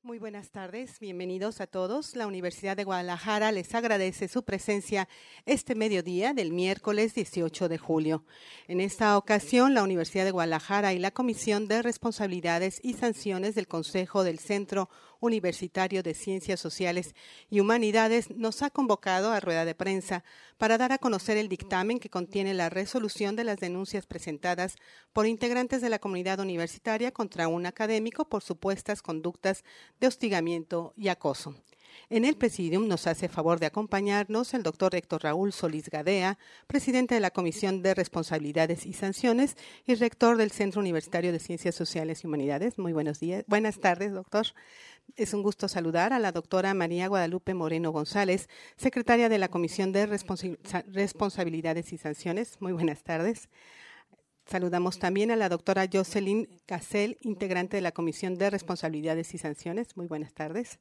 Muy buenas tardes, bienvenidos a todos. La Universidad de Guadalajara les agradece su presencia este mediodía del miércoles 18 de julio. En esta ocasión, la Universidad de Guadalajara y la Comisión de Responsabilidades y Sanciones del Consejo del Centro Universitario de Ciencias Sociales y Humanidades nos ha convocado a rueda de prensa para dar a conocer el dictamen que contiene la resolución de las denuncias presentadas por integrantes de la comunidad universitaria contra un académico por supuestas conductas de hostigamiento y acoso. En el Presidium nos hace favor de acompañarnos el doctor Héctor Raúl Solís Gadea, presidente de la Comisión de Responsabilidades y Sanciones y rector del Centro Universitario de Ciencias Sociales y Humanidades. Muy buenas tardes, doctor. Es un gusto saludar a la doctora María Guadalupe Moreno González, secretaria de la Comisión de Responsabilidades y Sanciones. Muy buenas tardes. Saludamos también a la doctora Jocelyn Casel, integrante de la Comisión de Responsabilidades y Sanciones. Muy buenas tardes.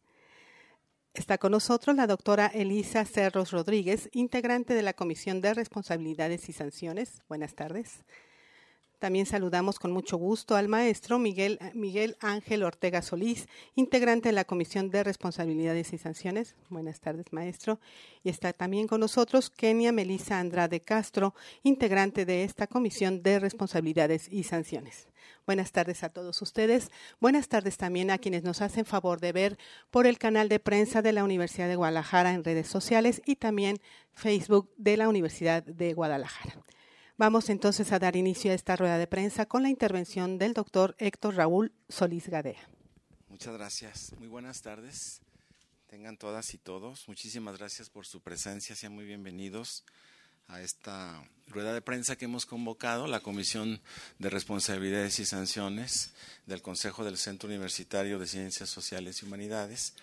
Está con nosotros la doctora Elisa Cerros Rodríguez, integrante de la Comisión de Responsabilidades y Sanciones. Buenas tardes. También saludamos con mucho gusto al maestro Miguel Ángel Ortega Solís, integrante de la Comisión de Responsabilidades y Sanciones. Buenas tardes, maestro. Y está también con nosotros Kenia Melisa Andrade Castro, integrante de esta Comisión de Responsabilidades y Sanciones. Buenas tardes a todos ustedes. Buenas tardes también a quienes nos hacen favor de ver por el canal de prensa de la Universidad de Guadalajara en redes sociales y también Facebook de la Universidad de Guadalajara. Vamos entonces a dar inicio a esta rueda de prensa con la intervención del doctor Héctor Raúl Solís Gadea. Muchas gracias. Muy buenas tardes. Tengan todas y todos. Muchísimas gracias por su presencia. Sean muy bienvenidos a esta rueda de prensa que hemos convocado la Comisión de Responsabilidades y Sanciones del Consejo del Centro Universitario de Ciencias Sociales y Humanidades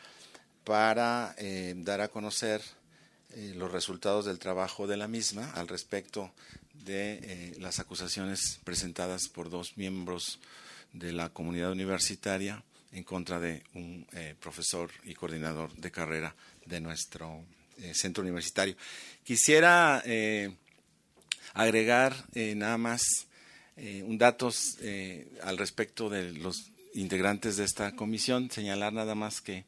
para dar a conocer los resultados del trabajo de la misma al respecto de las acusaciones presentadas por dos miembros de la comunidad universitaria en contra de un profesor y coordinador de carrera de nuestro centro universitario. Quisiera agregar nada más un datos al respecto de los integrantes de esta comisión, señalar nada más que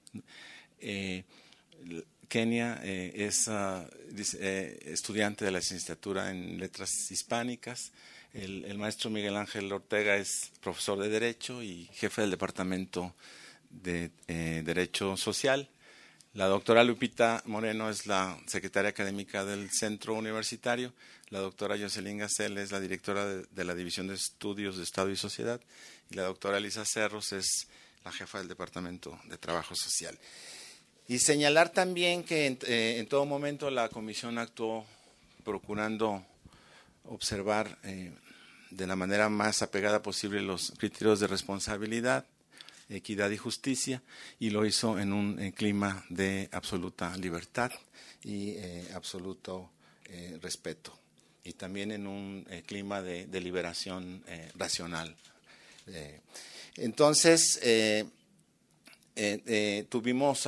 Kenia es estudiante de la licenciatura en Letras Hispánicas. El maestro Miguel Ángel Ortega es profesor de Derecho y jefe del Departamento de Derecho Social. La doctora Lupita Moreno es la secretaria académica del centro universitario. La doctora Jocelyn Gasel es la directora de la División de Estudios de Estado y Sociedad. Y la doctora Elisa Cerros es la jefa del Departamento de Trabajo Social. Y señalar también que en todo momento la comisión actuó procurando observar de la manera más apegada posible los criterios de responsabilidad, equidad y justicia, y lo hizo en un clima de absoluta libertad y absoluto respeto, y también en un clima de deliberación racional. Entonces, tuvimos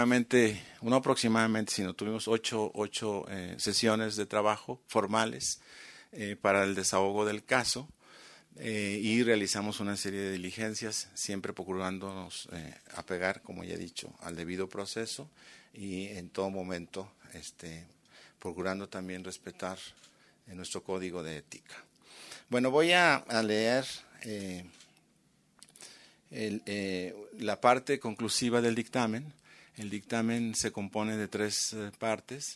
tuvimos ocho sesiones de trabajo formales para el desahogo del caso y realizamos una serie de diligencias, siempre procurándonos apegar, como ya he dicho, al debido proceso y en todo momento procurando también respetar nuestro código de ética. Bueno, voy a leer la parte conclusiva del dictamen. El dictamen se compone de tres partes: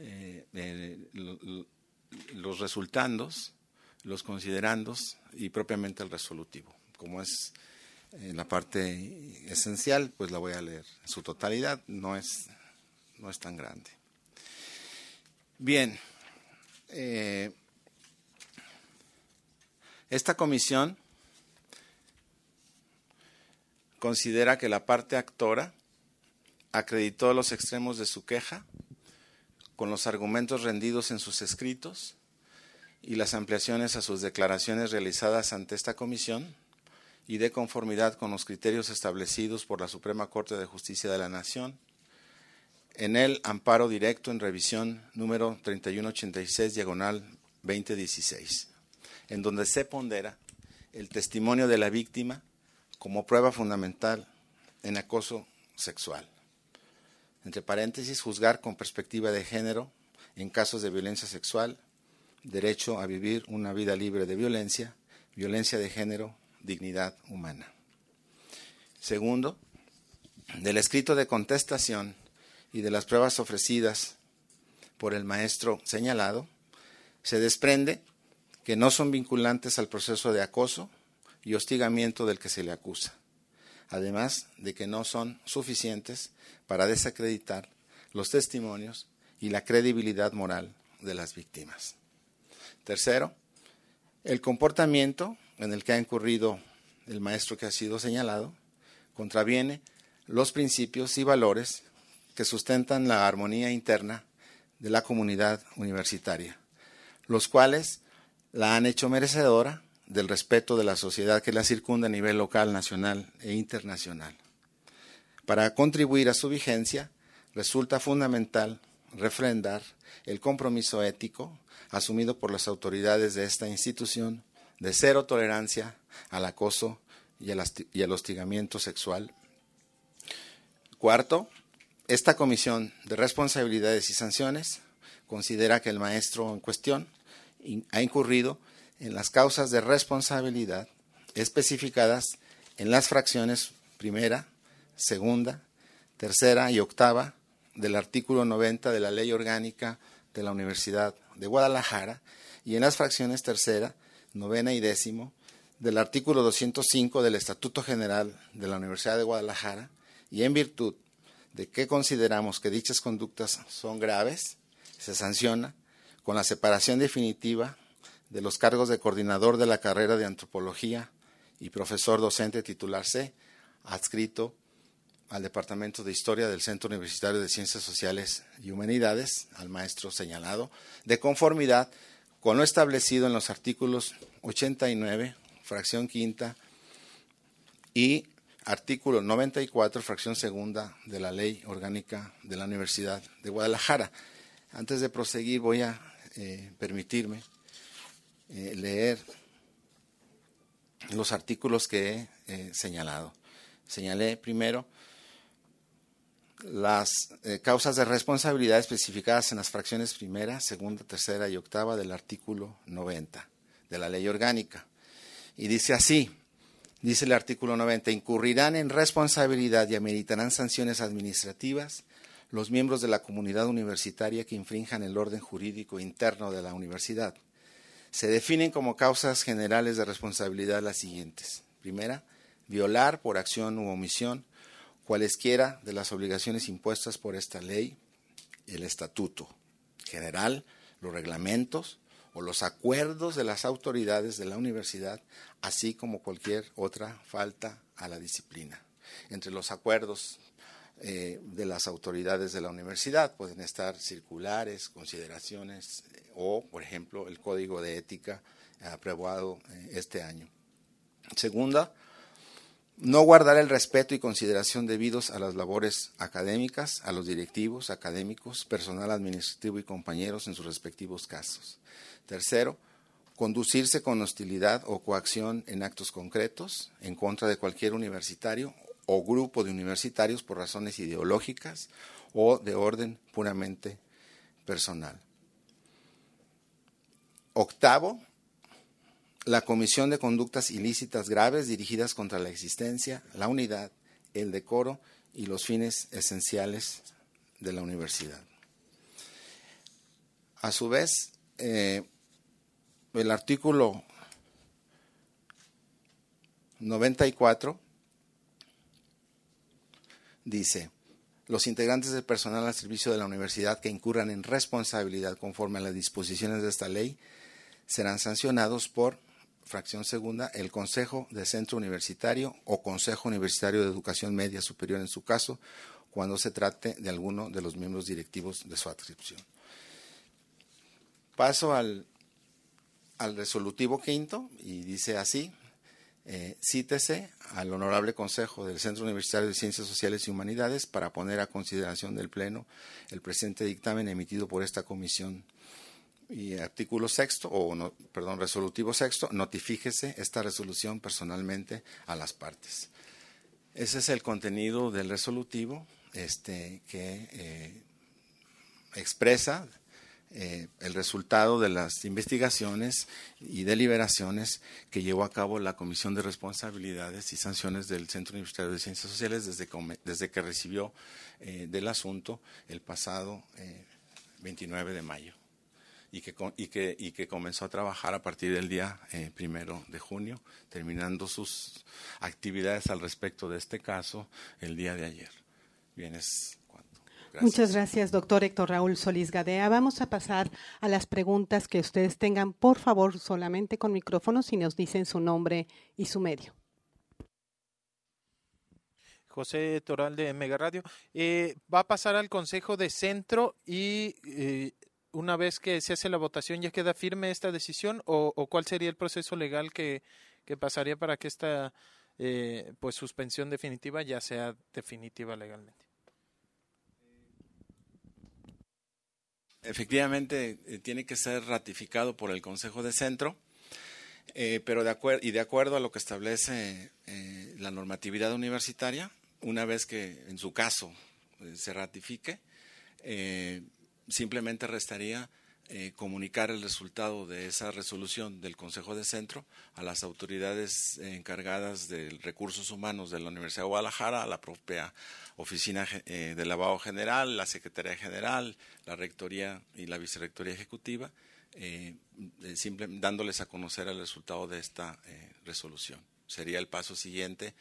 los resultandos, los considerandos y propiamente el resolutivo. Como es la parte esencial, pues la voy a leer en su totalidad, no es tan grande. Bien, esta comisión considera que la parte actora acreditó los extremos de su queja con los argumentos rendidos en sus escritos y las ampliaciones a sus declaraciones realizadas ante esta comisión, y de conformidad con los criterios establecidos por la Suprema Corte de Justicia de la Nación en el amparo directo en revisión número 3186/2016, en donde se pondera el testimonio de la víctima como prueba fundamental en acoso sexual. Entre paréntesis, juzgar con perspectiva de género en casos de violencia sexual, derecho a vivir una vida libre de violencia, violencia de género, dignidad humana. Segundo, del escrito de contestación y de las pruebas ofrecidas por el maestro señalado, se desprende que no son vinculantes al proceso de acoso y hostigamiento del que se le acusa, además de que no son suficientes para desacreditar los testimonios y la credibilidad moral de las víctimas. Tercero, el comportamiento en el que ha incurrido el maestro que ha sido señalado contraviene los principios y valores que sustentan la armonía interna de la comunidad universitaria, los cuales la han hecho merecedora del respeto de la sociedad que la circunda a nivel local, nacional e internacional. Para contribuir a su vigencia, resulta fundamental refrendar el compromiso ético asumido por las autoridades de esta institución de cero tolerancia al acoso y al hostigamiento sexual. Cuarto, esta Comisión de Responsabilidades y Sanciones considera que el maestro en cuestión ha incurrido en las causas de responsabilidad especificadas en las fracciones primera, segunda, tercera y octava del artículo 90 de la Ley Orgánica de la Universidad de Guadalajara y en las fracciones tercera, novena y décimo del artículo 205 del Estatuto General de la Universidad de Guadalajara, y en virtud de que consideramos que dichas conductas son graves, se sanciona con la separación definitiva de los cargos de coordinador de la carrera de Antropología y profesor docente titular C, adscrito al Departamento de Historia del Centro Universitario de Ciencias Sociales y Humanidades, al maestro señalado, de conformidad con lo establecido en los artículos 89, fracción quinta, y artículo 94, fracción segunda de la Ley Orgánica de la Universidad de Guadalajara. Antes de proseguir, voy a permitirme leer los artículos que he señalado. Señalé primero las causas de responsabilidad especificadas en las fracciones primera, segunda, tercera y octava del artículo 90 de la Ley Orgánica. Y dice así, dice el artículo 90, incurrirán en responsabilidad y ameritarán sanciones administrativas los miembros de la comunidad universitaria que infrinjan el orden jurídico interno de la universidad. Se definen como causas generales de responsabilidad las siguientes. Primera, violar por acción u omisión cualesquiera de las obligaciones impuestas por esta ley, el estatuto general, los reglamentos o los acuerdos de las autoridades de la universidad, así como cualquier otra falta a la disciplina. Entre los acuerdos de las autoridades de la universidad pueden estar circulares, consideraciones o, por ejemplo, el Código de Ética aprobado este año. Segunda, no guardar el respeto y consideración debidos a las labores académicas, a los directivos, académicos, personal administrativo y compañeros en sus respectivos casos. Tercero, conducirse con hostilidad o coacción en actos concretos en contra de cualquier universitario o grupo de universitarios por razones ideológicas o de orden puramente personal. Octavo, la comisión de conductas ilícitas graves dirigidas contra la existencia, la unidad, el decoro y los fines esenciales de la universidad. A su vez, el artículo 94 dice, los integrantes del personal al servicio de la universidad que incurran en responsabilidad conforme a las disposiciones de esta ley serán sancionados por, fracción segunda, el Consejo de Centro Universitario o Consejo Universitario de Educación Media Superior en su caso, cuando se trate de alguno de los miembros directivos de su adscripción. Paso al resolutivo quinto y dice así, cítese al Honorable Consejo del Centro Universitario de Ciencias Sociales y Humanidades para poner a consideración del Pleno el presente dictamen emitido por esta comisión. Y artículo sexto, resolutivo sexto, notifíquese esta resolución personalmente a las partes. Ese es el contenido del resolutivo que expresa el resultado de las investigaciones y deliberaciones que llevó a cabo la Comisión de Responsabilidades y Sanciones del Centro Universitario de Ciencias Sociales desde que recibió del asunto el pasado 29 de mayo y que comenzó a trabajar a partir del día 1 de junio, terminando sus actividades al respecto de este caso el día de ayer. Bien, es cuanto. Gracias. Muchas gracias, doctor Héctor Raúl Solís Gadea. Vamos a pasar a las preguntas que ustedes tengan. Por favor, solamente con micrófono, si nos dicen su nombre y su medio. José Toral de Mega Radio. Va a pasar al Consejo de Centro y una vez que se hace la votación, ¿ya queda firme esta decisión o cuál sería el proceso legal que pasaría para que esta pues suspensión definitiva ya sea definitiva legalmente? Efectivamente, tiene que ser ratificado por el Consejo de Centro, pero de acuerdo a lo que establece la normatividad universitaria, una vez que en su caso se ratifique, simplemente restaría comunicar el resultado de esa resolución del Consejo de Centro a las autoridades encargadas de recursos humanos de la Universidad de Guadalajara, a la propia Oficina del Lavado General, la Secretaría General, la Rectoría y la Vicerrectoría Ejecutiva, dándoles a conocer el resultado de esta resolución. Sería el paso siguiente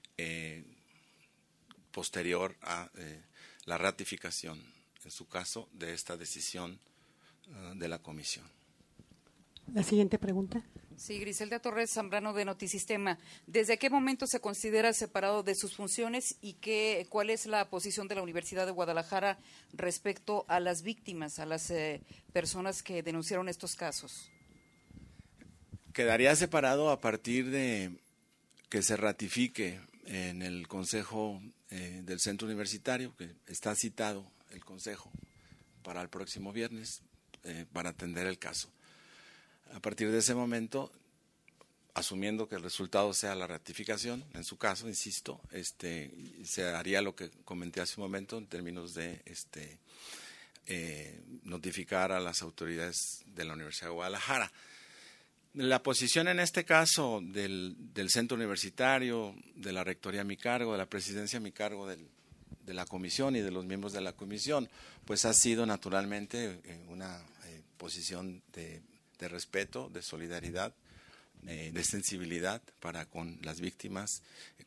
posterior a la ratificación, en su caso, de esta decisión de la comisión. La siguiente pregunta. Sí, Griselda Torres Zambrano de Notisistema. ¿Desde qué momento se considera separado de sus funciones y cuál es la posición de la Universidad de Guadalajara respecto a las víctimas, a las personas que denunciaron estos casos? Quedaría separado a partir de que se ratifique en el Consejo del Centro Universitario, que está citado el Consejo para el próximo viernes para atender el caso. A partir de ese momento, asumiendo que el resultado sea la ratificación, en su caso, insisto, se haría lo que comenté hace un momento en términos de notificar a las autoridades de la Universidad de Guadalajara. La posición en este caso del centro universitario, de la rectoría a mi cargo, de la presidencia a mi cargo de la comisión y de los miembros de la comisión, pues ha sido naturalmente una posición de respeto, de solidaridad, de sensibilidad para con las víctimas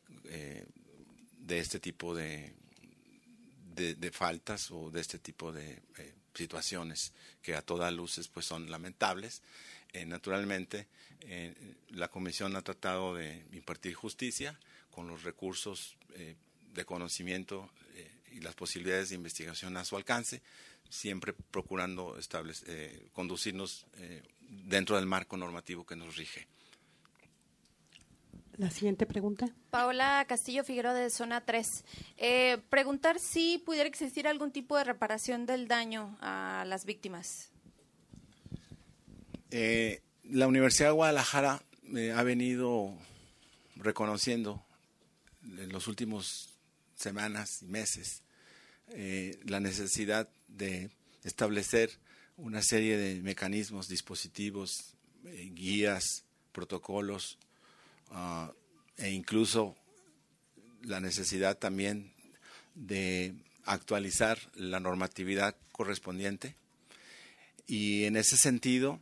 de este tipo de faltas o de este tipo de situaciones que a todas luces pues son lamentables. Naturalmente, la comisión ha tratado de impartir justicia con los recursos de conocimiento y las posibilidades de investigación a su alcance, siempre procurando conducirnos dentro del marco normativo que nos rige. La siguiente pregunta. Paola Castillo Figueroa de Zona 3. Preguntar si pudiera existir algún tipo de reparación del daño a las víctimas. La Universidad de Guadalajara ha venido reconociendo en los últimos semanas y meses la necesidad de establecer una serie de mecanismos, dispositivos, guías, protocolos e incluso la necesidad también de actualizar la normatividad correspondiente. Y en ese sentido,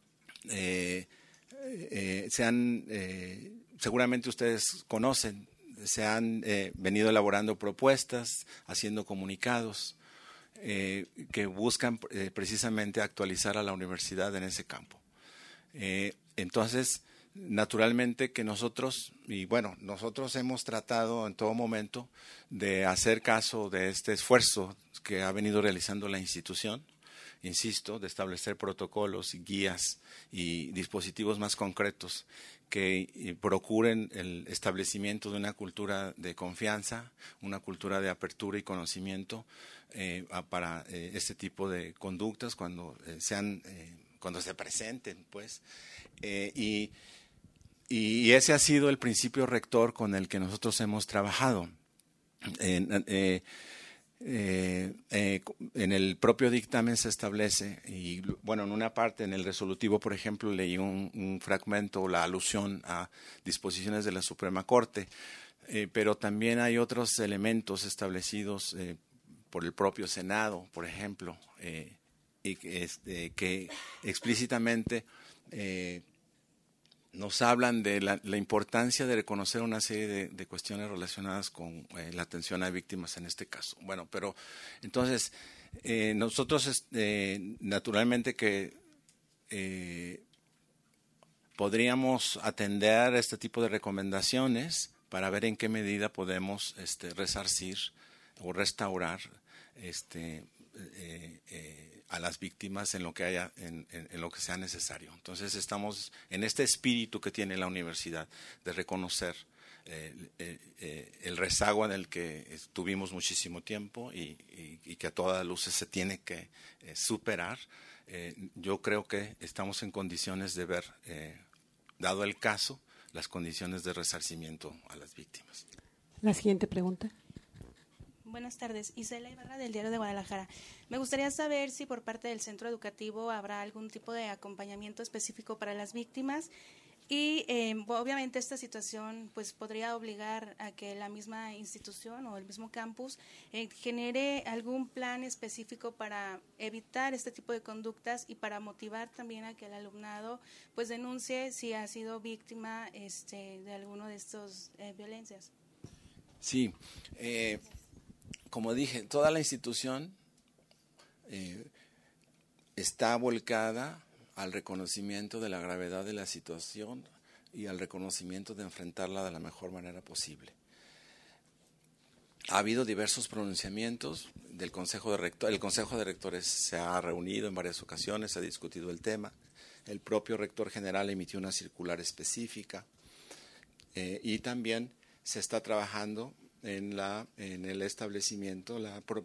seguramente ustedes conocen, se han venido elaborando propuestas, haciendo comunicados que buscan precisamente actualizar a la universidad en ese campo. Entonces, naturalmente que nosotros hemos tratado en todo momento de hacer caso de este esfuerzo que ha venido realizando la institución, insisto, de establecer protocolos y guías y dispositivos más concretos que procuren el establecimiento de una cultura de confianza, una cultura de apertura y conocimiento para este tipo de conductas cuando se presenten, pues. Y Y ese ha sido el principio rector con el que nosotros hemos trabajado. En el propio dictamen se establece, y bueno, en una parte, en el resolutivo, por ejemplo, leí un fragmento, la alusión a disposiciones de la Suprema Corte, pero también hay otros elementos establecidos por el propio Senado, por ejemplo, y que explícitamente nos hablan de la importancia de reconocer una serie de cuestiones relacionadas con la atención a víctimas en este caso. Bueno, pero entonces nosotros naturalmente que podríamos atender este tipo de recomendaciones para ver en qué medida podemos resarcir o restaurar a las víctimas en lo que haya, en lo que sea necesario. Entonces estamos en este espíritu que tiene la universidad de reconocer el rezago en el que estuvimos muchísimo tiempo y que a todas luces se tiene que superar. Yo creo que estamos en condiciones de ver, dado el caso, las condiciones de resarcimiento a las víctimas. La siguiente pregunta. Buenas tardes, Isela Ibarra del Diario de Guadalajara. Me gustaría saber si por parte del centro educativo habrá algún tipo de acompañamiento específico para las víctimas y obviamente esta situación pues podría obligar a que la misma institución o el mismo campus genere algún plan específico para evitar este tipo de conductas y para motivar también a que el alumnado pues denuncie si ha sido víctima de alguno de estos violencias. Sí, como dije, toda la institución está volcada al reconocimiento de la gravedad de la situación y al reconocimiento de enfrentarla de la mejor manera posible. Ha habido diversos pronunciamientos del Consejo de Rectores. El Consejo de Rectores se ha reunido en varias ocasiones, ha discutido el tema. El propio rector general emitió una circular específica y también se está trabajando en el establecimiento,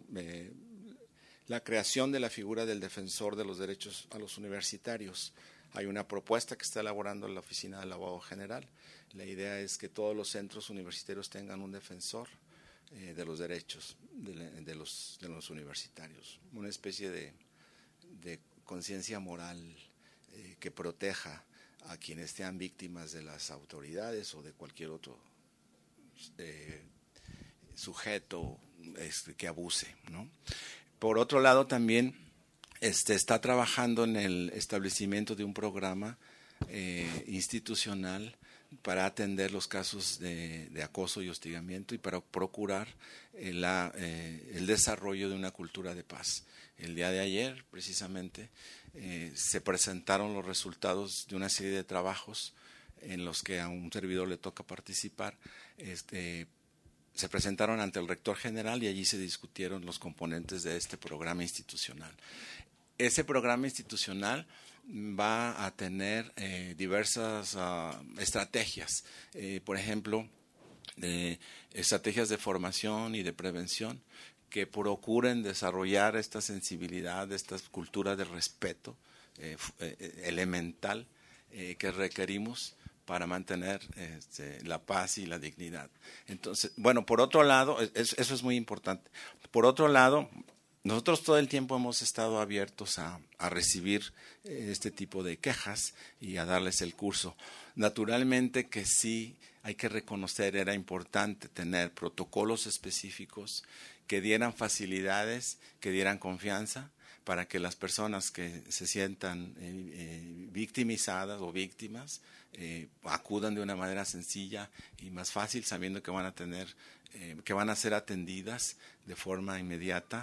la creación de la figura del defensor de los derechos a los universitarios. Hay una propuesta que está elaborando la Oficina del Abogado General. La idea es que todos los centros universitarios tengan un defensor de los derechos de los universitarios, una especie de conciencia moral que proteja a quienes sean víctimas de las autoridades o de cualquier otro sujeto que abuse, ¿no? Por otro lado, también está trabajando en el establecimiento de un programa institucional para atender los casos de acoso y hostigamiento y para procurar el desarrollo de una cultura de paz. El día de ayer, precisamente, se presentaron los resultados de una serie de trabajos en los que a un servidor le toca participar. Se presentaron ante el rector general y allí se discutieron los componentes de este programa institucional. Ese programa institucional va a tener diversas estrategias, por ejemplo, estrategias de formación y de prevención que procuren desarrollar esta sensibilidad, esta cultura de respeto elemental que requerimos para mantener la paz y la dignidad. Entonces, bueno, por otro lado, eso es muy importante. Por otro lado, nosotros todo el tiempo hemos estado abiertos a recibir este tipo de quejas y a darles el curso. Naturalmente que sí hay que reconocer, era importante tener protocolos específicos que dieran facilidades, que dieran confianza, para que las personas que se sientan victimizadas o víctimas acudan de una manera sencilla y más fácil, sabiendo que van a tener, que van a ser atendidas de forma inmediata.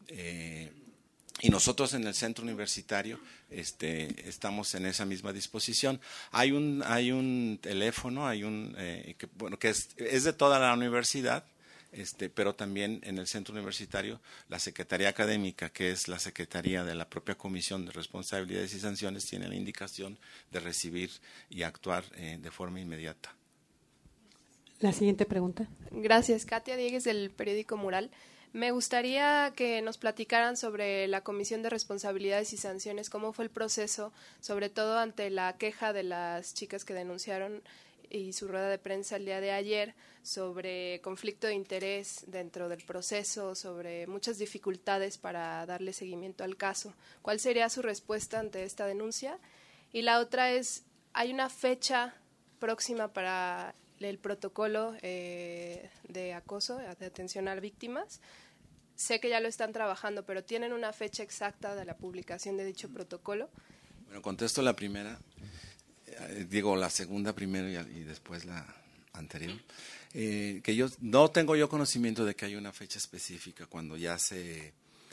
Y nosotros en el centro universitario estamos en esa misma disposición. Hay un teléfono, que es de toda la universidad. Pero también en el centro universitario la Secretaría Académica, que es la Secretaría de la propia Comisión de Responsabilidades y Sanciones, tiene la indicación de recibir y actuar de forma inmediata. La siguiente pregunta. Gracias. Katia Diegues del periódico Mural. Me gustaría que nos platicaran sobre la Comisión de Responsabilidades y Sanciones, cómo fue el proceso, sobre todo ante la queja de las chicas que denunciaron y su rueda de prensa el día de ayer sobre conflicto de interés dentro del proceso, sobre muchas dificultades para darle seguimiento al caso. ¿Cuál sería su respuesta ante esta denuncia? Y la otra es, ¿hay una fecha próxima para el protocolo de acoso, de atención a víctimas? Sé que ya lo están trabajando, pero ¿tienen una fecha exacta de la publicación de dicho protocolo? Bueno, contesto la primera, digo la segunda primero y después la anterior. Que yo no tengo yo conocimiento de que haya una fecha específica cuando ya se...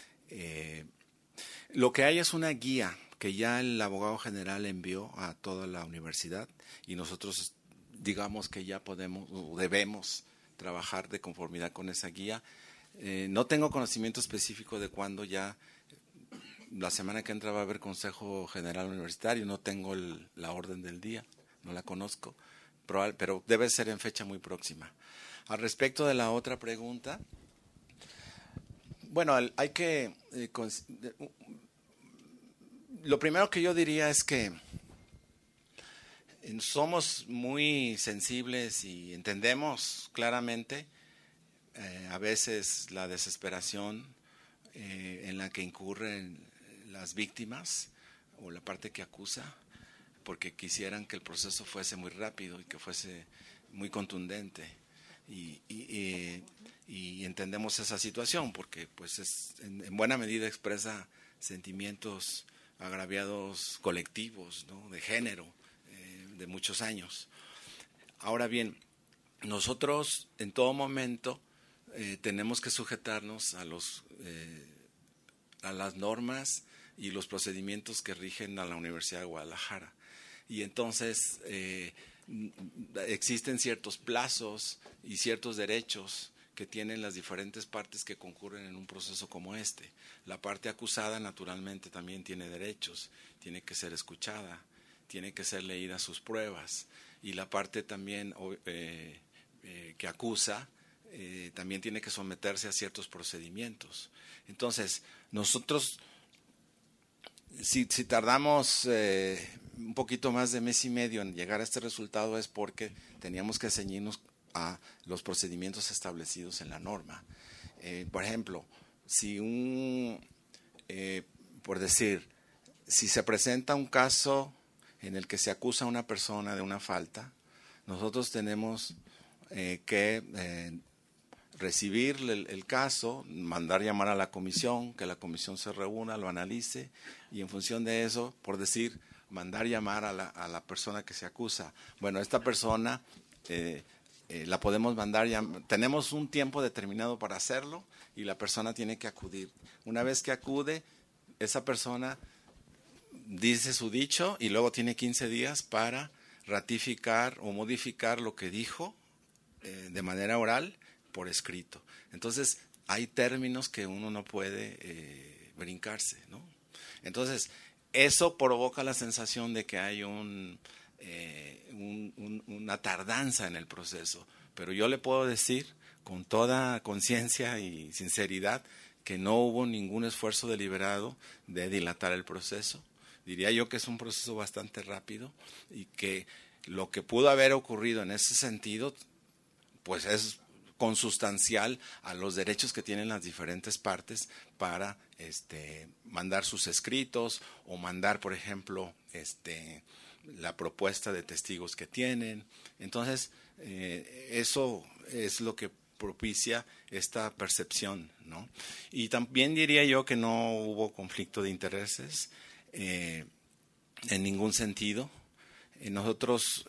lo que hay es una guía que ya el abogado general envió a toda la universidad y nosotros digamos que ya podemos o debemos trabajar de conformidad con esa guía. No tengo conocimiento específico de cuándo ya, la semana que entra va a haber Consejo General Universitario, no tengo la orden del día, no la conozco, pero debe ser en fecha muy próxima. Al respecto de la otra pregunta, bueno, hay que... lo primero que yo diría es que somos muy sensibles y entendemos claramente a veces la desesperación en la que incurren las víctimas o la parte que acusa, porque quisieran que el proceso fuese muy rápido y que fuese muy contundente. Y entendemos esa situación porque pues en buena medida expresa sentimientos agraviados colectivos, ¿no? De género, de muchos años. Ahora bien, nosotros en todo momento tenemos que sujetarnos a las normas y los procedimientos que rigen a la Universidad de Guadalajara. Y entonces existen ciertos plazos y ciertos derechos que tienen las diferentes partes que concurren en un proceso como este. La parte acusada naturalmente también tiene derechos, tiene que ser escuchada, tiene que ser leída sus pruebas, y la parte también que acusa también tiene que someterse a ciertos procedimientos. Entonces, nosotros, si tardamos un poquito más de mes y medio en llegar a este resultado, es porque teníamos que ceñirnos a los procedimientos establecidos en la norma. Por ejemplo, si por decir, si se presenta un caso en el que se acusa a una persona de una falta, nosotros tenemos que recibir el caso, mandar llamar a la comisión, que la comisión se reúna, lo analice, y en función de eso, por decir, mandar llamar a la persona que se acusa. Bueno, esta persona la podemos mandar, tenemos un tiempo determinado para hacerlo y la persona tiene que acudir. Una vez que acude, esa persona dice su dicho y luego tiene 15 días para ratificar o modificar lo que dijo de manera oral por escrito. Entonces, hay términos que uno no puede brincarse, ¿no? Entonces, eso provoca la sensación de que hay una tardanza en el proceso. Pero yo le puedo decir con toda conciencia y sinceridad que no hubo ningún esfuerzo deliberado de dilatar el proceso. Diría yo que es un proceso bastante rápido y que lo que pudo haber ocurrido en ese sentido, pues es consustancial a los derechos que tienen las diferentes partes para mandar sus escritos o mandar, por ejemplo, la propuesta de testigos que tienen. Entonces, eso es lo que propicia esta percepción, ¿no? Y también diría yo que no hubo conflicto de intereses en ningún sentido. Nosotros,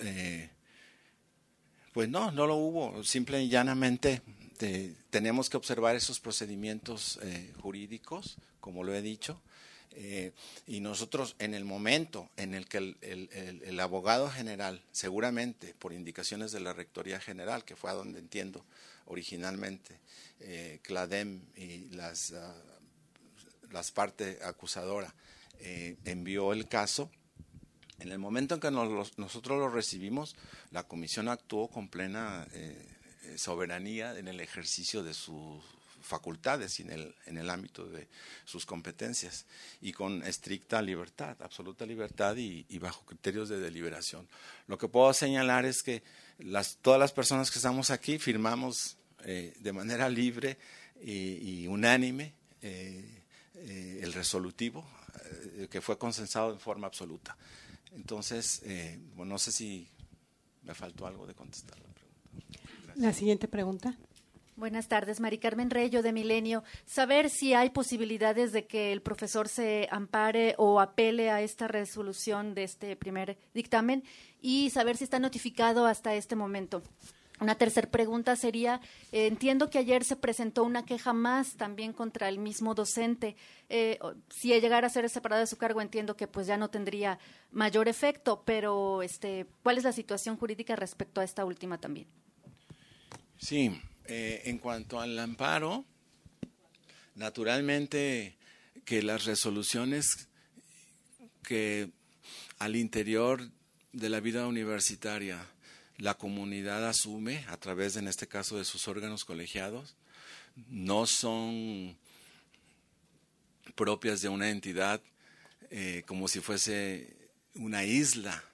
pues no lo hubo. Simple y llanamente tenemos que observar esos procedimientos jurídicos, como lo he dicho. Y nosotros, en el momento en el que el abogado general, seguramente por indicaciones de la Rectoría General, que fue a donde entiendo originalmente, CLADEM y las partes acusadora envió el caso, en el momento en que nosotros lo recibimos, la comisión actuó con plena soberanía en el ejercicio de sus facultades y en el ámbito de sus competencias, y con estricta libertad, absoluta libertad y bajo criterios de deliberación. Lo que puedo señalar es que todas las personas que estamos aquí firmamos de manera libre y unánime el resolutivo que fue consensado en forma absoluta. Entonces, no sé si me faltó algo de contestar la pregunta. Gracias. La siguiente pregunta. Buenas tardes, Mari Carmen Reyo de Milenio. Saber si hay posibilidades de que el profesor se ampare o apele a esta resolución de este primer dictamen y saber si está notificado hasta este momento. Una tercera pregunta sería, entiendo que ayer se presentó una queja más también contra el mismo docente. Si llegara a ser separado de su cargo, entiendo que pues ya no tendría mayor efecto, pero ¿cuál es la situación jurídica respecto a esta última también? Sí, en cuanto al amparo, naturalmente que las resoluciones que al interior de la vida universitaria la comunidad asume a través, en este caso, de sus órganos colegiados, no son propias de una entidad como si fuese una isla.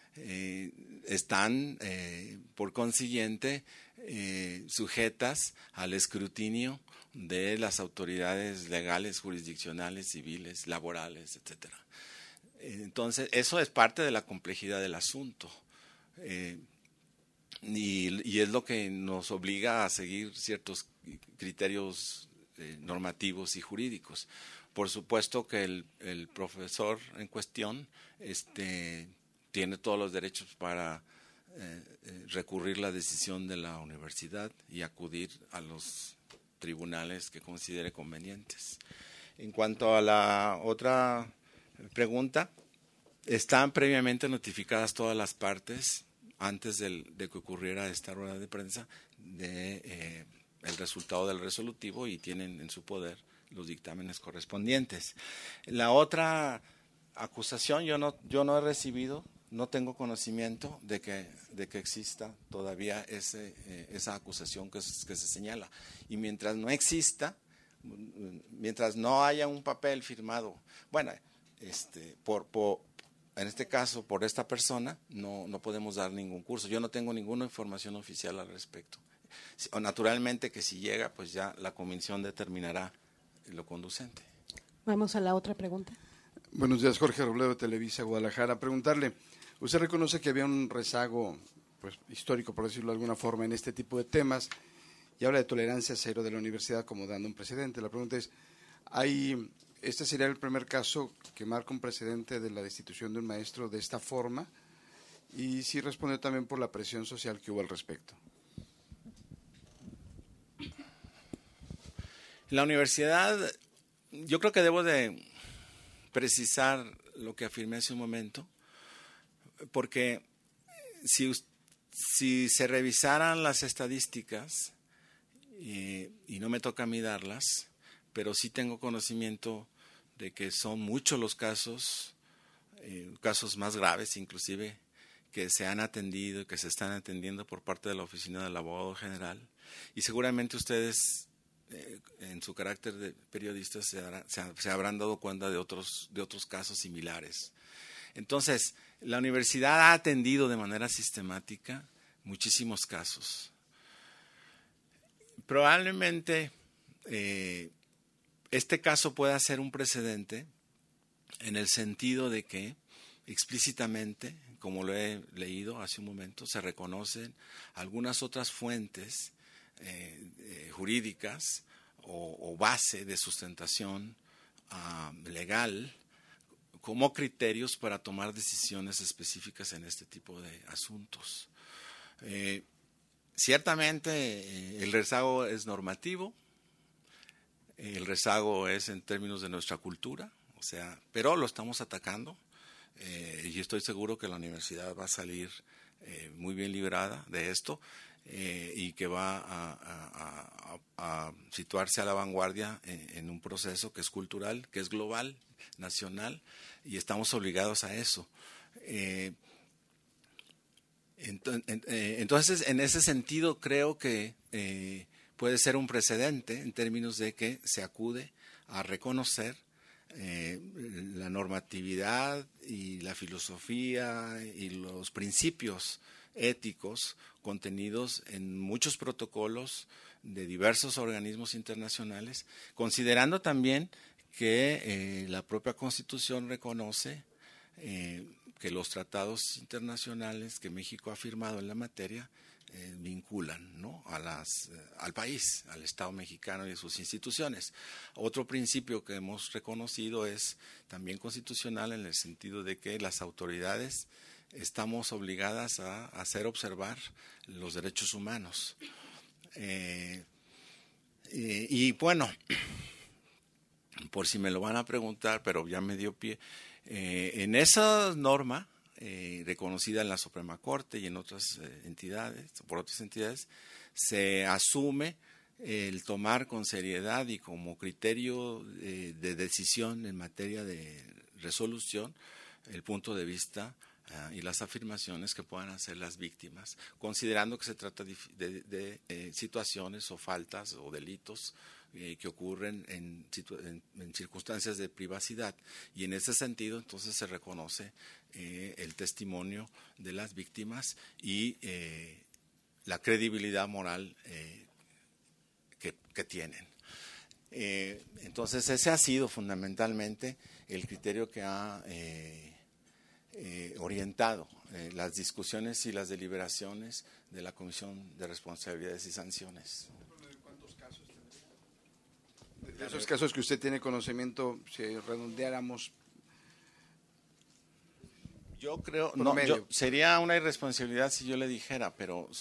Están, por consiguiente, sujetas al escrutinio de las autoridades legales, jurisdiccionales, civiles, laborales, etcétera. Entonces, eso es parte de la complejidad del asunto. Y es lo que nos obliga a seguir ciertos criterios normativos y jurídicos. Por supuesto que el profesor en cuestión tiene todos los derechos para recurrir la decisión de la universidad y acudir a los tribunales que considere convenientes. En cuanto a la otra pregunta, están previamente notificadas todas las partes antes de que ocurriera esta rueda de prensa el resultado del resolutivo y tienen en su poder los dictámenes correspondientes. La otra acusación yo no he recibido, no tengo conocimiento de que exista todavía esa acusación que se señala. Y mientras no exista, mientras no haya un papel firmado, bueno, en este caso, por esta persona, no podemos dar ningún curso. Yo no tengo ninguna información oficial al respecto. Naturalmente que si llega, pues ya la comisión determinará lo conducente. Vamos a la otra pregunta. Buenos días, Jorge Robledo de Televisa, Guadalajara. Preguntarle, ¿usted reconoce que había un rezago histórico, por decirlo de alguna forma, en este tipo de temas y habla de tolerancia cero de la universidad como dando un precedente? La pregunta es, ¿este sería el primer caso que marca un precedente de la destitución de un maestro de esta forma? Y sí respondió también por la presión social que hubo al respecto. La universidad, yo creo que debo de precisar lo que afirmé hace un momento, porque si se revisaran las estadísticas, y no me toca a mí darlas, pero sí tengo conocimiento de que son muchos los casos más graves inclusive, que se han atendido y que se están atendiendo por parte de la Oficina del Abogado General. Y seguramente ustedes, en su carácter de periodistas, se habrán dado cuenta de otros casos similares. Entonces, la universidad ha atendido de manera sistemática muchísimos casos. Probablemente este caso pueda ser un precedente en el sentido de que explícitamente, como lo he leído hace un momento, se reconocen algunas otras fuentes jurídicas o base de sustentación legal como criterios para tomar decisiones específicas en este tipo de asuntos. Ciertamente el rezago es normativo, el rezago es en términos de nuestra cultura, pero lo estamos atacando y estoy seguro que la universidad va a salir muy bien librada de esto y que va a situarse a la vanguardia en un proceso que es cultural, que es global, nacional, y estamos obligados a eso. Entonces, en ese sentido, creo que puede ser un precedente en términos de que se acude a reconocer la normatividad y la filosofía y los principios éticos contenidos en muchos protocolos de diversos organismos internacionales, considerando también que la propia Constitución reconoce que los tratados internacionales que México ha firmado en la materia vinculan, ¿no?, al país, al Estado mexicano y a sus instituciones. Otro principio que hemos reconocido es también constitucional en el sentido de que las autoridades estamos obligadas a hacer observar los derechos humanos. Y bueno, por si me lo van a preguntar, pero ya me dio pie, en esa norma reconocida en la Suprema Corte y en otras entidades, por otras entidades, se asume el tomar con seriedad y como criterio de decisión en materia de resolución el punto de vista y las afirmaciones que puedan hacer las víctimas, considerando que se trata de situaciones o faltas o delitos que ocurren en circunstancias de privacidad, y en ese sentido entonces se reconoce el testimonio de las víctimas y la credibilidad moral que tienen. Entonces ese ha sido fundamentalmente el criterio que ha orientado las discusiones y las deliberaciones de la Comisión de Responsabilidades y Sanciones. De esos casos que usted tiene conocimiento, si redondeáramos. Yo creo, no, sería una irresponsabilidad si yo le dijera, pero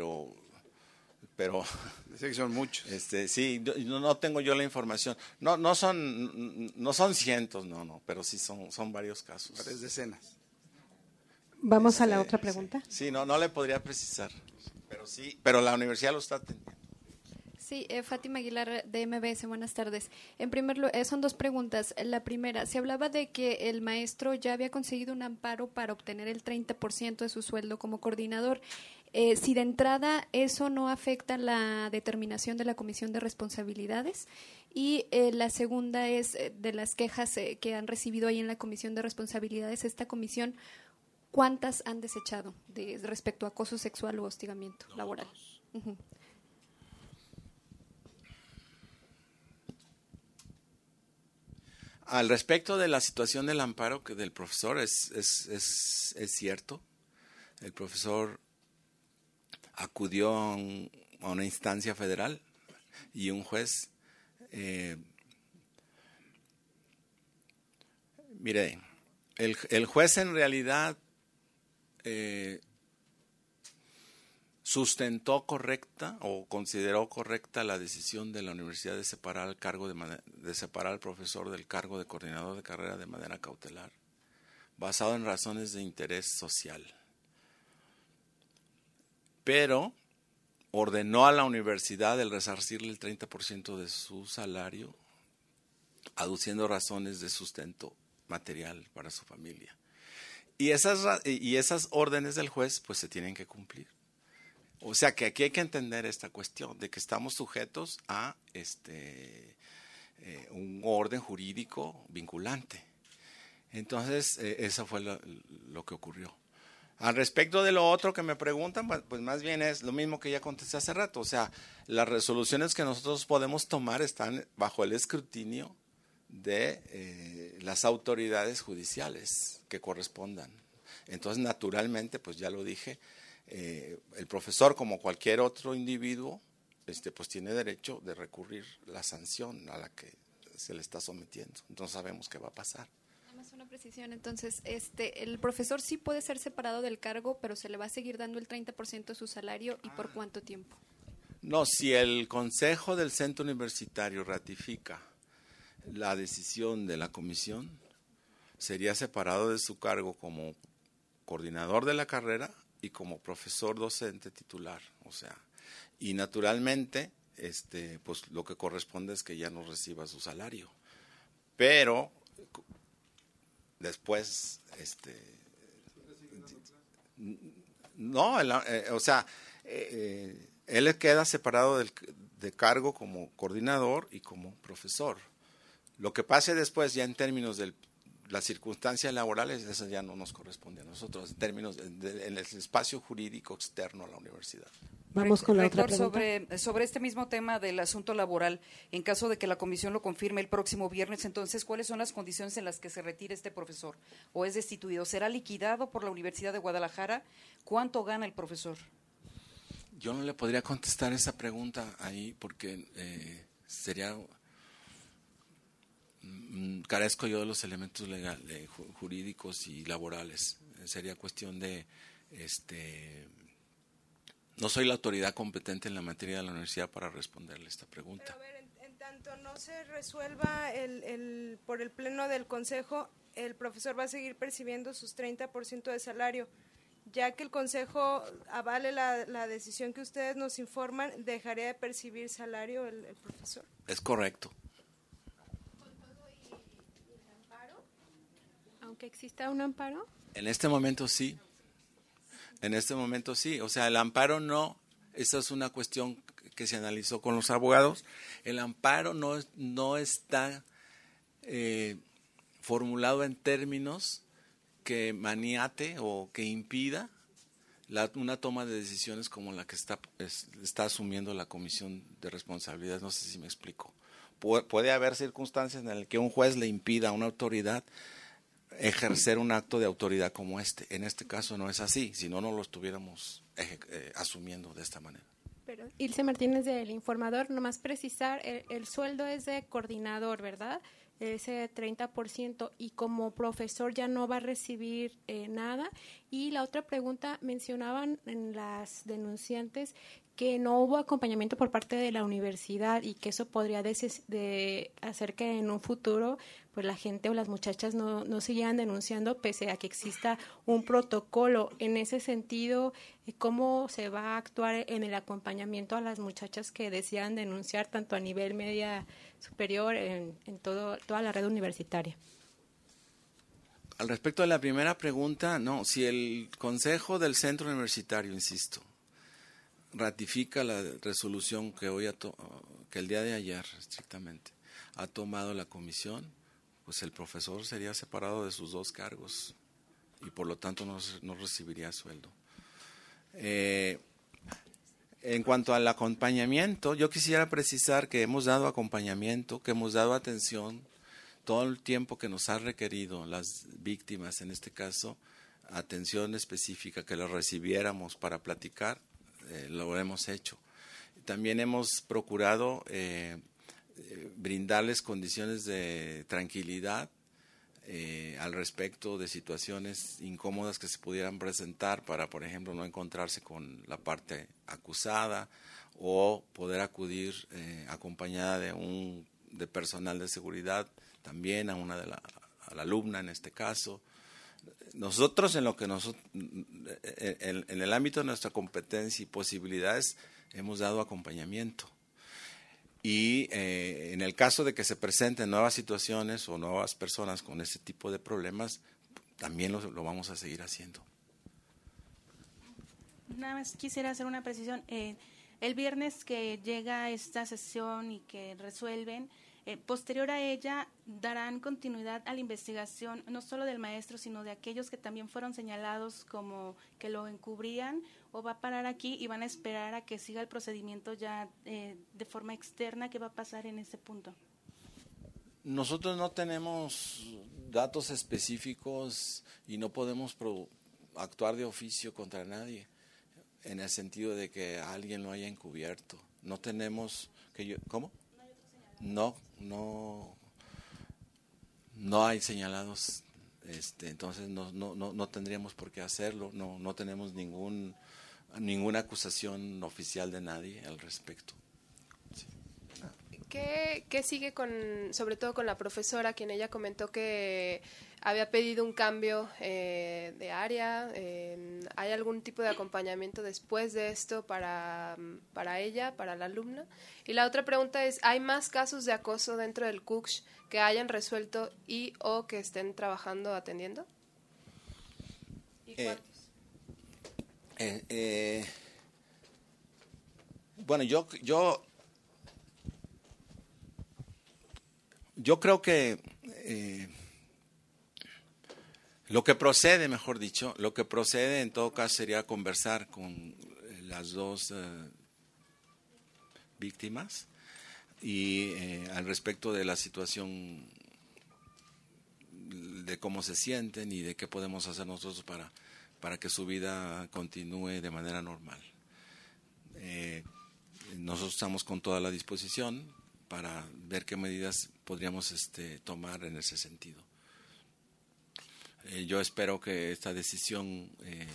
sé que son muchos. Sí, no tengo yo la información. No son cientos, pero sí son varios casos. Varias decenas. Vamos a la otra pregunta. Sí, no le podría precisar, pero sí, pero la universidad lo está atendiendo. Sí, Fátima Aguilar de MBS, buenas tardes. En primer lugar, son dos preguntas. La primera, se hablaba de que el maestro ya había conseguido un amparo para obtener el 30% de su sueldo como coordinador. Si de entrada eso no afecta la determinación de la Comisión de Responsabilidades. Y la segunda es de las quejas que han recibido ahí en la Comisión de Responsabilidades. Esta comisión, ¿cuántas han desechado respecto a acoso sexual o hostigamiento laboral? Uh-huh. Al respecto de la situación del amparo que del profesor, es cierto. El profesor acudió a una instancia federal y un juez, mire, el juez en realidad sustentó correcta o consideró correcta la decisión de la universidad de separar separar al profesor del cargo de coordinador de carrera de manera cautelar, basado en razones de interés social. Pero ordenó a la universidad el resarcirle el 30% de su salario, aduciendo razones de sustento material para su familia. Y esas órdenes del juez pues se tienen que cumplir. O sea que aquí hay que entender esta cuestión de que estamos sujetos a un orden jurídico vinculante. Entonces, eso fue lo que ocurrió. Al respecto de lo otro que me preguntan, pues más bien es lo mismo que ya contesté hace rato. O sea, las resoluciones que nosotros podemos tomar están bajo el escrutinio de las autoridades judiciales que correspondan. Entonces, naturalmente, pues ya lo dije, el profesor, como cualquier otro individuo, pues tiene derecho de recurrir la sanción a la que se le está sometiendo. Entonces sabemos qué va a pasar. Nada más una precisión, entonces, el profesor sí puede ser separado del cargo, pero se le va a seguir dando el 30% de su salario, ¿y por cuánto tiempo? No, si el Consejo del Centro Universitario ratifica la decisión de la comisión, sería separado de su cargo como coordinador de la carrera y como profesor docente titular, o sea, y naturalmente, pues lo que corresponde es que ya no reciba su salario, pero después, no, o sea, él queda separado de cargo como coordinador y como profesor. Lo que pase después ya en términos de las circunstancias laborales, eso ya no nos corresponde a nosotros, en términos en el espacio jurídico externo a la universidad. Vamos con la otra Rector, pregunta. sobre este mismo tema del asunto laboral, en caso de que la comisión lo confirme el próximo viernes, entonces, ¿cuáles son las condiciones en las que se retire este profesor o es destituido? ¿Será liquidado por la Universidad de Guadalajara? ¿Cuánto gana el profesor? Yo no le podría contestar esa pregunta ahí porque sería... carezco yo de los elementos legales, jurídicos y laborales. Sería cuestión de... no soy la autoridad competente en la materia de la universidad para responderle esta pregunta. Pero a ver, en tanto no se resuelva por el pleno del consejo, el profesor va a seguir percibiendo sus 30% de salario. Ya que el consejo avale la decisión que ustedes nos informan, ¿dejaría de percibir salario el profesor? Es correcto. Aunque exista un amparo. En este momento sí. En este momento sí. O sea, el amparo no. Esa es una cuestión que se analizó con los abogados. El amparo no está formulado en términos que maniate o que impida una toma de decisiones como la que está asumiendo la Comisión de Responsabilidades. No sé si me explico. Puede haber circunstancias en las que un juez le impida a una autoridad ejercer un acto de autoridad como este. En este caso no es así, si no, no lo estuviéramos asumiendo de esta manera. Pero Ilse Martínez del Informador, nomás precisar, el sueldo es de coordinador, ¿verdad? Ese 30%, y como profesor ya no va a recibir nada. Y la otra pregunta, mencionaban en las denunciantes que no hubo acompañamiento por parte de la universidad y que eso podría hacer que en un futuro pues la gente o las muchachas no siguieran denunciando pese a que exista un protocolo. En ese sentido, ¿cómo se va a actuar en el acompañamiento a las muchachas que decidan denunciar tanto a nivel media superior en toda la red universitaria? Al respecto de la primera pregunta, no, si el Consejo del Centro Universitario, insisto, ratifica la resolución que que el día de ayer estrictamente ha tomado la comisión, pues el profesor sería separado de sus dos cargos y por lo tanto no recibiría sueldo. En cuanto al acompañamiento, yo quisiera precisar que hemos dado acompañamiento, que hemos dado atención todo el tiempo que nos ha requerido las víctimas, en este caso, atención específica, que las recibiéramos para platicar, lo hemos hecho. También hemos procurado brindarles condiciones de tranquilidad al respecto de situaciones incómodas que se pudieran presentar para, por ejemplo, no encontrarse con la parte acusada o poder acudir acompañada de personal de seguridad, también a la alumna en este caso. Nosotros en el ámbito de nuestra competencia y posibilidades hemos dado acompañamiento. Y en el caso de que se presenten nuevas situaciones o nuevas personas con ese tipo de problemas, también lo vamos a seguir haciendo. Nada más quisiera hacer una precisión. El viernes que llega esta sesión y que resuelven, posterior a ella darán continuidad a la investigación no solo del maestro, sino de aquellos que también fueron señalados como que lo encubrían, o va a parar aquí y van a esperar a que siga el procedimiento ya de forma externa. ¿Qué va a pasar en ese punto? Nosotros no tenemos datos específicos y no podemos actuar de oficio contra nadie en el sentido de que alguien lo haya encubierto. No tenemos ¿cómo? No hay señalados, entonces no tendríamos por qué hacerlo, no tenemos ninguna acusación oficial de nadie al respecto. Sí. ¿Qué sigue sobre todo con la profesora, quien ella comentó que había pedido un cambio de área? ¿Hay algún tipo de acompañamiento después de esto para ella, para la alumna? Y la otra pregunta es, ¿hay más casos de acoso dentro del CUCSH que hayan resuelto y o que estén trabajando, atendiendo? ¿Y cuántos? Bueno, yo yo creo que lo que procede en todo caso sería conversar con las dos víctimas y al respecto de la situación, de cómo se sienten y de qué podemos hacer nosotros para que su vida continúe de manera normal. Nosotros estamos con toda la disposición para ver qué medidas podríamos tomar en ese sentido. Yo espero que esta decisión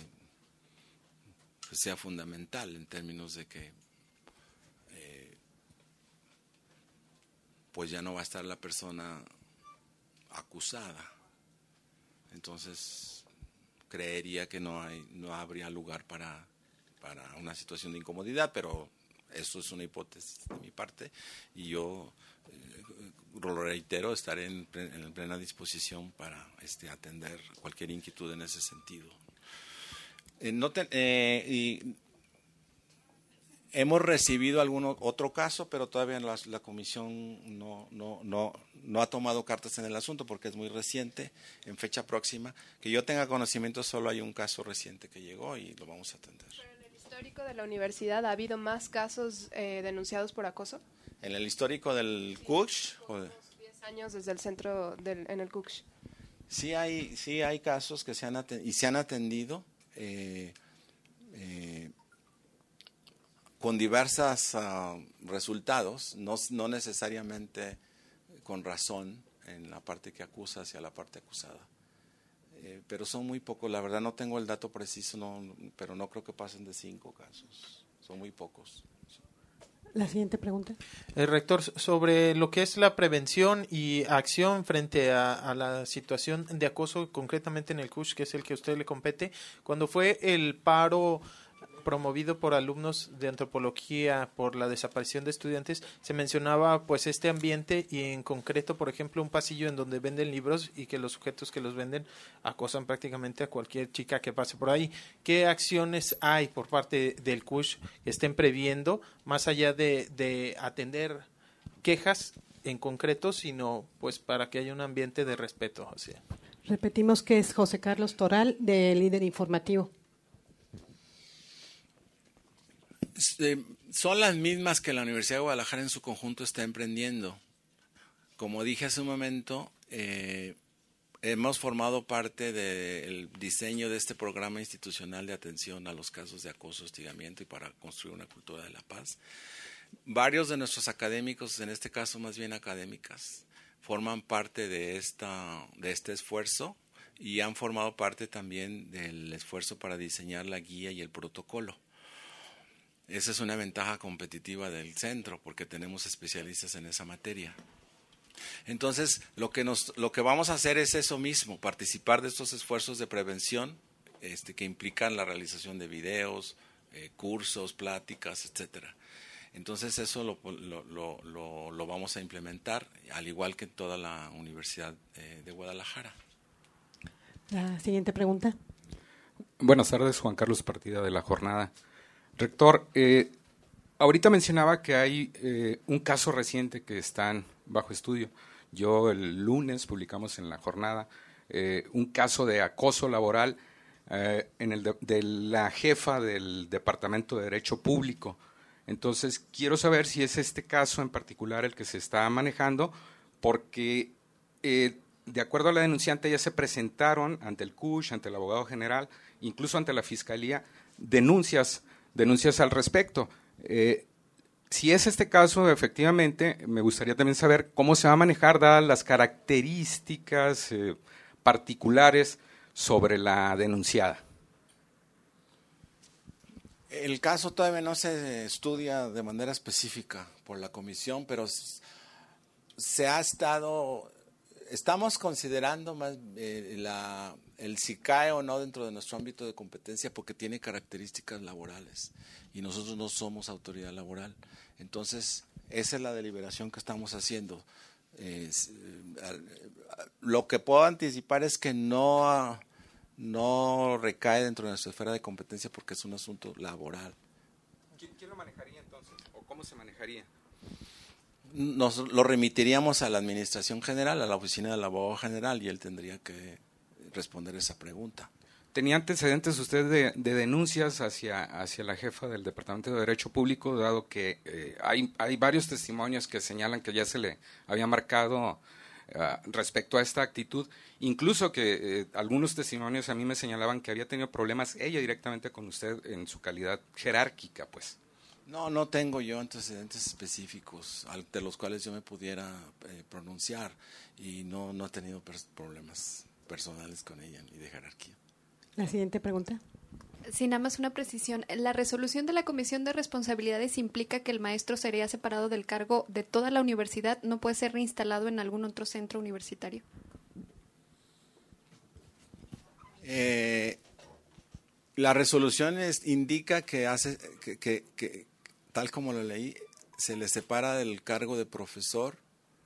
sea fundamental en términos de que pues ya no va a estar la persona acusada. Entonces creería que no habría lugar para una situación de incomodidad, pero eso es una hipótesis de mi parte y yo lo reitero, estaré en plena disposición para atender cualquier inquietud en ese sentido. Hemos recibido algún otro caso, pero todavía la comisión no ha tomado cartas en el asunto porque es muy reciente, en fecha próxima. Que yo tenga conocimiento, solo hay un caso reciente que llegó y lo vamos a atender. ¿Pero en el histórico de la universidad ha habido más casos denunciados por acoso? ¿En el histórico del CUCH? Unos 10 años desde el centro en el CUCH. Sí hay casos que se han atendido con diversos resultados, no necesariamente con razón en la parte que acusa hacia la parte acusada. Pero son muy pocos, la verdad no tengo el dato preciso, pero no creo que pasen de 5 casos, son muy pocos. La siguiente pregunta. Rector, sobre lo que es la prevención y acción frente a la situación de acoso, concretamente en el CUCH, que es el que a usted le compete, cuando fue el paro promovido por alumnos de antropología por la desaparición de estudiantes, se mencionaba pues este ambiente y en concreto, por ejemplo, un pasillo en donde venden libros y que los sujetos que los venden acosan prácticamente a cualquier chica que pase por ahí. ¿Qué acciones hay por parte del CUCH que estén previendo, más allá de atender quejas en concreto, sino pues para que haya un ambiente de respeto? O sea. Repetimos que es José Carlos Toral, de Líder Informativo. Son las mismas que la Universidad de Guadalajara en su conjunto está emprendiendo. Como dije hace un momento, hemos formado parte del diseño de este programa institucional de atención a los casos de acoso, hostigamiento y para construir una cultura de la paz. Varios de nuestros académicos, en este caso más bien académicas, forman parte de este esfuerzo y han formado parte también del esfuerzo para diseñar la guía y el protocolo. Esa es una ventaja competitiva del centro porque tenemos especialistas en esa materia. Entonces, lo que vamos a hacer es eso mismo, participar de estos esfuerzos de prevención que implican la realización de videos, cursos, pláticas, etcétera. Entonces, eso lo vamos a implementar, al igual que toda la Universidad de Guadalajara. La siguiente pregunta. Buenas tardes, Juan Carlos Partida de La Jornada. Rector, ahorita mencionaba que hay un caso reciente que están bajo estudio. Yo el lunes publicamos en La Jornada un caso de acoso laboral de la jefa del Departamento de Derecho Público. Entonces, quiero saber si es este caso en particular el que se está manejando, porque de acuerdo a la denunciante ya se presentaron ante el CUCH, ante el abogado general, incluso ante la Fiscalía, denuncias al respecto. Si es este caso, efectivamente, me gustaría también saber cómo se va a manejar, dadas las características particulares sobre la denunciada. El caso todavía no se estudia de manera específica por la comisión, pero estamos considerando más el si cae o no dentro de nuestro ámbito de competencia porque tiene características laborales y nosotros no somos autoridad laboral. Entonces, esa es la deliberación que estamos haciendo. Lo que puedo anticipar es que no recae dentro de nuestra esfera de competencia porque es un asunto laboral. ¿Quién lo manejaría entonces? ¿O cómo se manejaría? Nos lo remitiríamos a la Administración General, a la Oficina del Abogado General, y él tendría que responder esa pregunta. ¿Tenía antecedentes usted de denuncias hacia la jefa del Departamento de Derecho Público, dado que hay varios testimonios que señalan que ya se le había marcado respecto a esta actitud, incluso que algunos testimonios a mí me señalaban que había tenido problemas ella directamente con usted en su calidad jerárquica, pues? No tengo yo antecedentes específicos de los cuales yo me pudiera pronunciar, y no he tenido problemas personales con ella ni de jerarquía. La siguiente pregunta. Sí, nada más una precisión. ¿La resolución de la Comisión de Responsabilidades implica que el maestro sería separado del cargo de toda la universidad? ¿No puede ser reinstalado en algún otro centro universitario? La resolución indica que tal como lo leí, se le separa del cargo de profesor,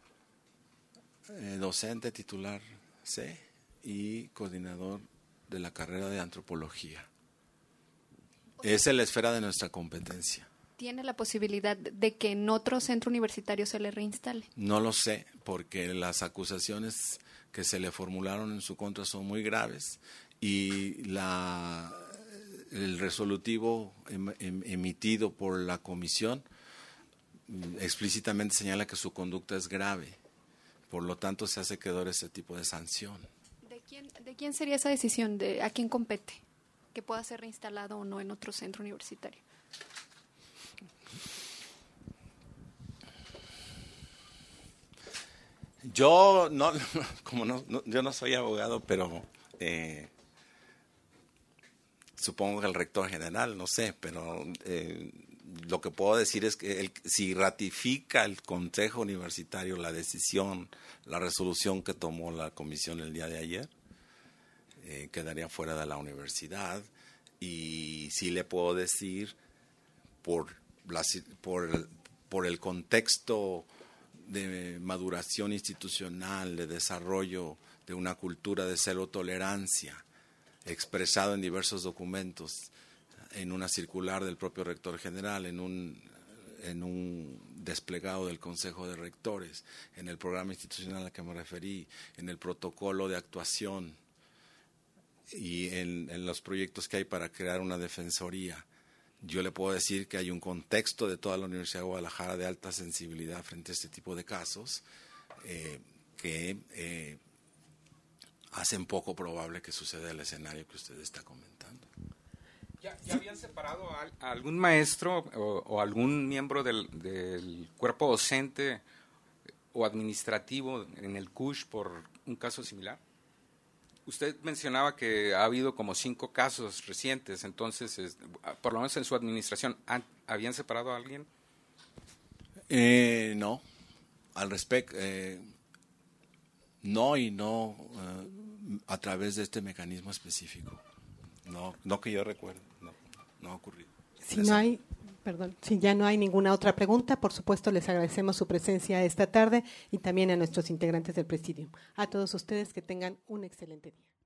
docente titular C y coordinador de la carrera de antropología. Esa es la esfera de nuestra competencia. ¿Tiene la posibilidad de que en otro centro universitario se le reinstale? No lo sé, porque las acusaciones que se le formularon en su contra son muy graves, y el resolutivo emitido por la comisión explícitamente señala que su conducta es grave. Por lo tanto, se hace acreedor ese tipo de sanción. ¿De quién sería esa decisión? ¿A quién compete? ¿Que pueda ser reinstalado o no en otro centro universitario? Yo yo no soy abogado, pero supongo que el rector general, no sé, pero lo que puedo decir es que si ratifica el Consejo Universitario la decisión, la resolución que tomó la comisión el día de ayer, quedaría fuera de la universidad. Y sí le puedo decir, por el contexto de maduración institucional, de desarrollo de una cultura de cero tolerancia, expresado en diversos documentos, en una circular del propio rector general, en un desplegado del Consejo de Rectores, en el programa institucional al que me referí, en el protocolo de actuación y en los proyectos que hay para crear una defensoría. Yo le puedo decir que hay un contexto de toda la Universidad de Guadalajara de alta sensibilidad frente a este tipo de casos que hacen poco probable que suceda el escenario que usted está comentando. ¿Ya habían separado a algún maestro o algún miembro del cuerpo docente o administrativo en el CUSH por un caso similar? Usted mencionaba que ha habido como 5 casos recientes, entonces, por lo menos en su administración, ¿habían separado a alguien? No, al respecto, no a través de este mecanismo específico. No que yo recuerde, no ha ocurrido. Si ya no hay ninguna otra pregunta, por supuesto les agradecemos su presencia esta tarde y también a nuestros integrantes del Presidium. A todos ustedes que tengan un excelente día.